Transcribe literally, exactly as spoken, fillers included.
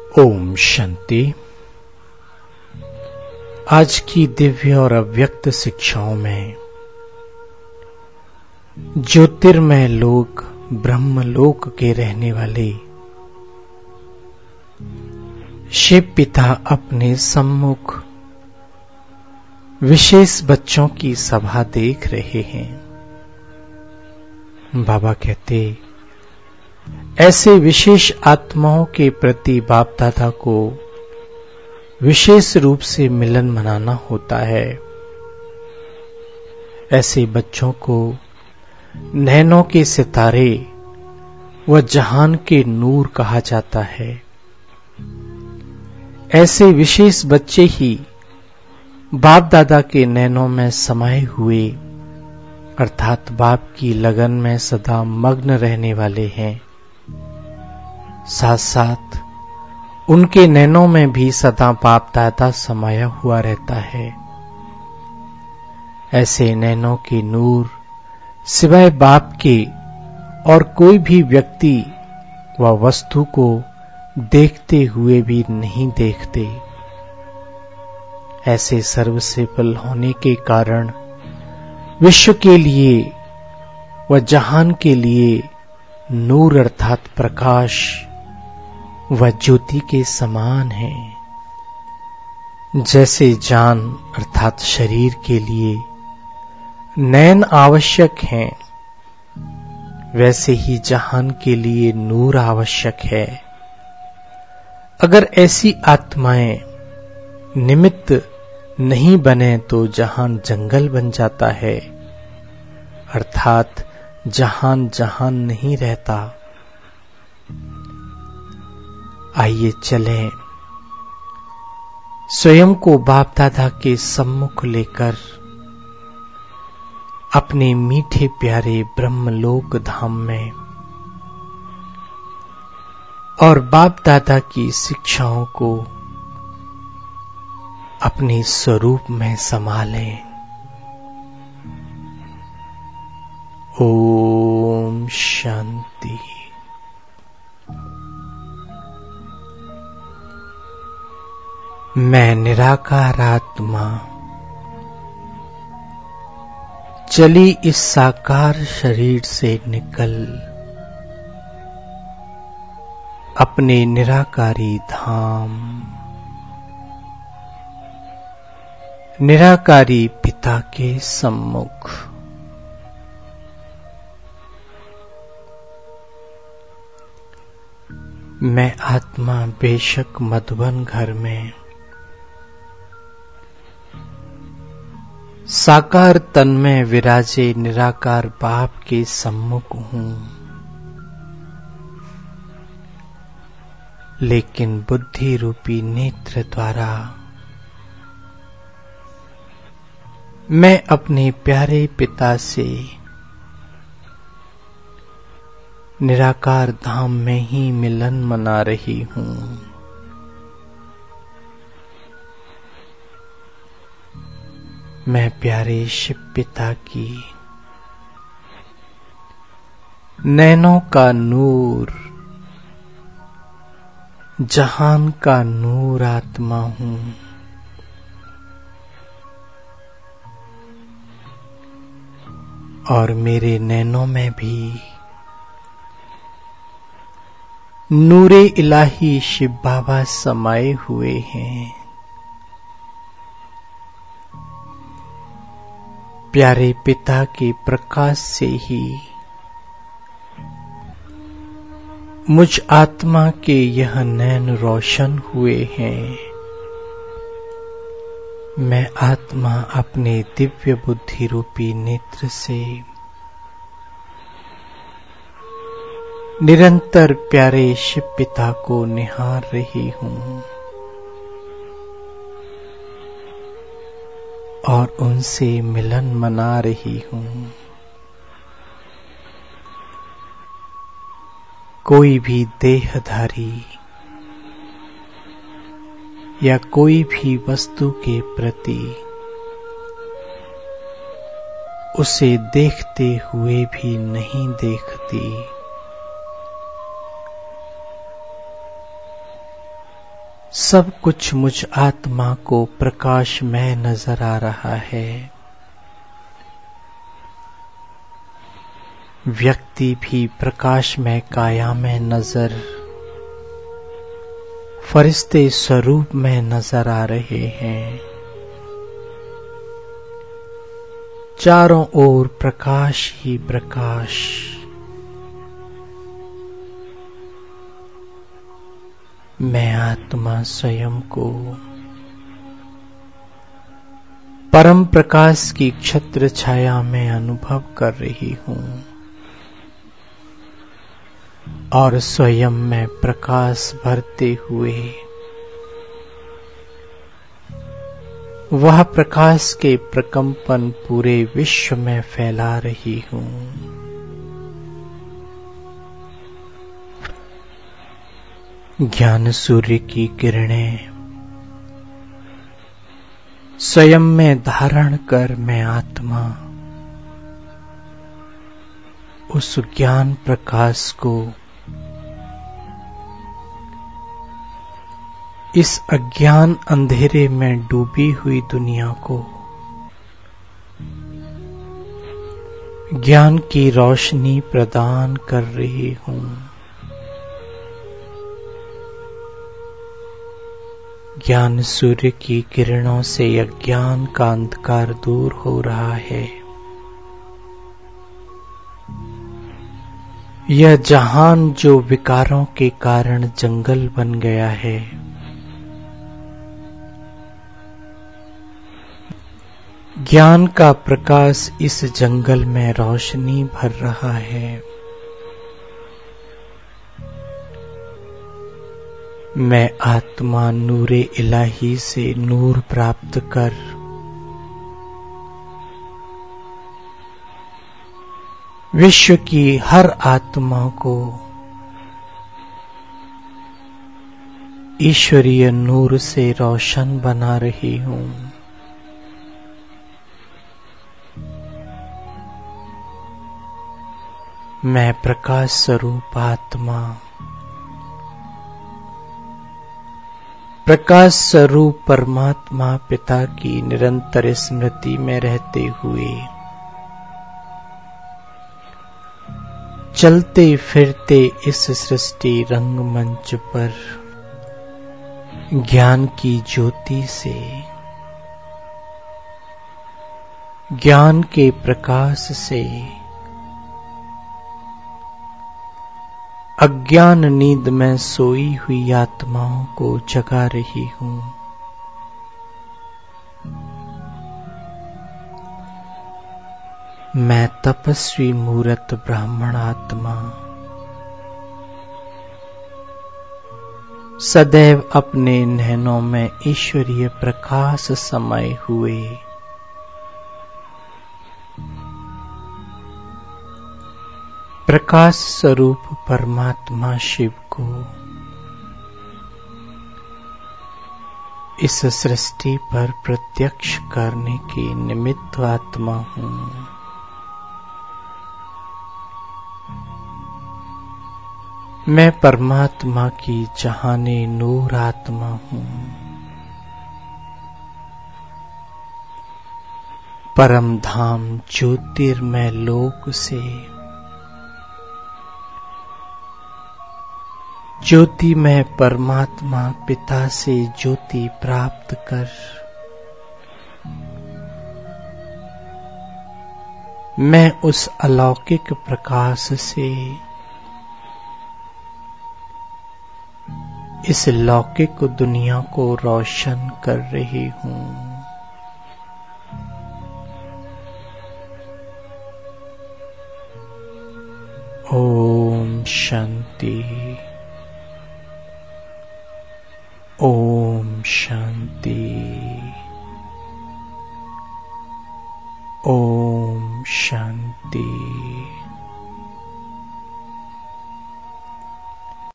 ओम शांति। आज की दिव्य और अव्यक्त शिक्षाओं में ज्योतिर्मय लोक ब्रह्मलोक के रहने वाले शिव पिता अपने सम्मुख विशेष बच्चों की सभा देख रहे हैं। बाबा कहते, ऐसे विशेष आत्माओं के प्रति बाप दादा को विशेष रूप से मिलन मनाना होता है। ऐसे बच्चों को नैनों के सितारे व जहान के नूर कहा जाता है। ऐसे विशेष बच्चे ही बाप दादा के नैनों में समाये हुए अर्थात बाप की लगन में सदा मग्न रहने वाले हैं। साथ साथ उनके नैनों में भी सदा बाप दादा समाया हुआ रहता है। ऐसे नैनों के नूर सिवाय बाप के और कोई भी व्यक्ति व वस्तु को देखते हुए भी नहीं देखते। ऐसे सर्वसिफल होने के कारण विश्व के लिए व जहान के लिए नूर अर्थात प्रकाश व ज्योति के समान है। जैसे जान अर्थात शरीर के लिए नैन आवश्यक हैं, वैसे ही जहान के लिए नूर आवश्यक है। अगर ऐसी आत्माएं निमित्त नहीं बने तो जहान जंगल बन जाता है, अर्थात जहान जहान नहीं रहता। आइए चलें, स्वयं को बाप दादा के सम्मुख लेकर अपने मीठे प्यारे ब्रह्मलोक धाम में और बाप दादा की शिक्षाओं को अपने स्वरूप में संभालें। ओम शांति। मैं निराकार आत्मा चली इस साकार शरीर से निकल अपने निराकारी धाम निराकारी पिता के सम्मुख मैं आत्मा बेशक मधुबन घर में साकार तन में विराजे निराकार बाप के सम्मुख हूं, लेकिन बुद्धि रूपी नेत्र द्वारा मैं अपने प्यारे पिता से निराकार धाम में ही मिलन मना रही हूं। मैं प्यारे शिव पिता की नैनों का नूर जहान का नूर आत्मा हूं। और मेरे नैनों में भी नूरे इलाही शिव बाबा समाये हुए हैं। प्यारे पिता के प्रकाश से ही मुझ आत्मा के यह नैन रोशन हुए हैं। मैं आत्मा अपने दिव्य बुद्धि रूपी नेत्र से निरंतर प्यारे शिव पिता को निहार रही हूं और उनसे मिलन मना रही हूं। कोई भी देहधारी या कोई भी वस्तु के प्रति उसे देखते हुए भी नहीं देखती। सब कुछ मुझ आत्मा को प्रकाशमय नजर आ रहा है। व्यक्ति भी प्रकाशमय काया में नजर, फरिश्ते स्वरूप में नजर आ रहे हैं। चारों ओर प्रकाश ही प्रकाश। मैं आत्मा स्वयं को परम प्रकाश की छत्र छाया में अनुभव कर रही हूं और स्वयं में प्रकाश भरते हुए वह प्रकाश के प्रकंपन पूरे विश्व में फैला रही हूं। ज्ञान सूर्य की किरणें स्वयं में धारण कर मैं आत्मा उस ज्ञान प्रकाश को इस अज्ञान अंधेरे में डूबी हुई दुनिया को ज्ञान की रोशनी प्रदान कर रही हूं। ज्ञान सूर्य की किरणों से अज्ञान का अंधकार दूर हो रहा है। यह जहान जो विकारों के कारण जंगल बन गया है, ज्ञान का प्रकाश इस जंगल में रोशनी भर रहा है। मैं आत्मा नूरे इलाही से नूर प्राप्त कर विश्व की हर आत्मा को ईश्वरीय नूर से रोशन बना रही हूं। मैं प्रकाश स्वरूप आत्मा प्रकाश स्वरूप परमात्मा पिता की निरंतर स्मृति में रहते हुए चलते फिरते इस सृष्टि रंगमंच पर ज्ञान की ज्योति से ज्ञान के प्रकाश से अज्ञान नींद में सोई हुई आत्माओं को जगा रही हूं। मैं तपस्वी मूर्त ब्राह्मण आत्मा सदैव अपने नैनों में ईश्वरीय प्रकाश समाये हुए प्रकाश स्वरूप परमात्मा शिव को इस सृष्टि पर प्रत्यक्ष करने की निमित्त आत्मा हूं। मैं परमात्मा की जहाने नूर आत्मा हूं। परम धाम ज्योतिर्मय लोक से ज्योति में परमात्मा पिता से ज्योति प्राप्त कर मैं उस अलौकिक प्रकाश से इस लौकिक दुनिया को रोशन कर रही हूं। ओम शांति। ओम